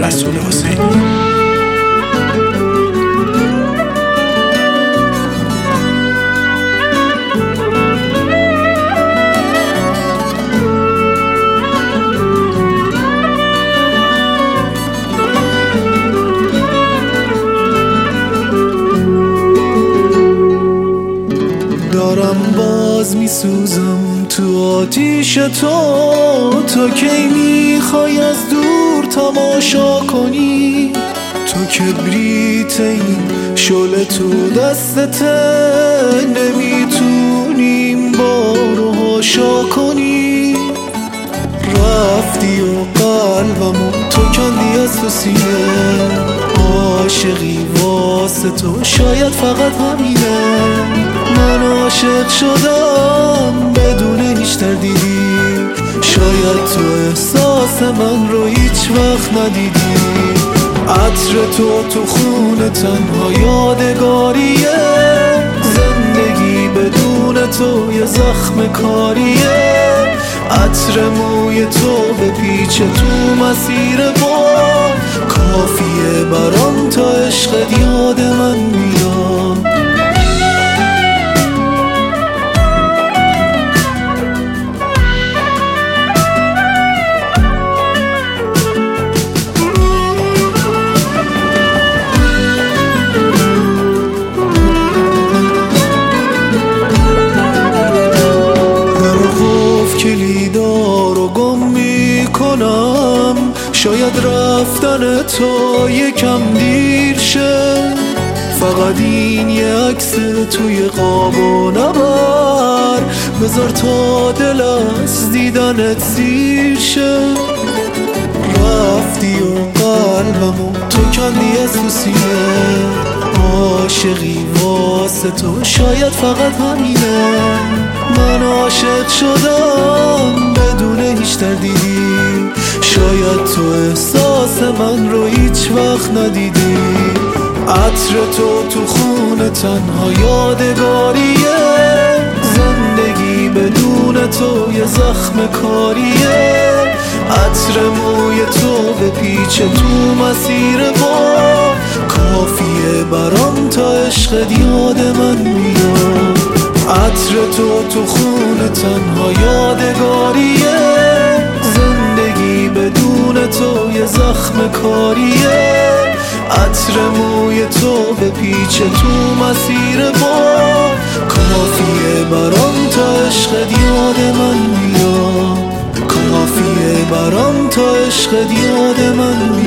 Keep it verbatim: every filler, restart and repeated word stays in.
رسول حسینی. دارم باز میسوزم تو آتیش تو، تا کی میخوای از دور تماشا کنی؟ تو کبریت این شعله تو دستته، نمیتونیم بارو هاشا کنی. رفتی و قلبمو تو کندی از تو سینه، عاشقی واسه تو شاید فقط همینه. من عاشق شدم بدون هیچ تردیدی، شاید تو احساس من رو هیچ وقت ندیدی. عطر تو تو خون تنها یادگاریه، زندگی بدون تو یه زخم کاریه. عطر موی تو به پیچ تو مسیر بار، کافیه برام تا عشقت یاد من بیاد. کلیدارو گم میکنم، شاید رفتن تو یکم دیر شه. فقط این یه عکس توی قاب و نبر، بذار تا دل از دیدنت سیر شه. رفتی و قلبمو تو کندی از تو سینه، عاشقی واسه تو شاید فقط همینه. من عاشق شدم بدون هیچ تردیدی، شاید تو احساس من رو هیچ وقت ندیدی. عطر تو تو خون تنها یادگاریه، زندگی بدون تو یه زخم کاریه. عطر موی تو به پیچ تو مسیر بار، کافیه برام تا عشقت یاد من میاد. عطر تو تو خون تنها یادگاریه، زندگی بدون تو یه زخم کاریه. عطر موی تو به پیچ تو مسیر بار، کافیه برام تا عشقت یاد من میاد. کافیه برام تا عشقت یاد من میاد.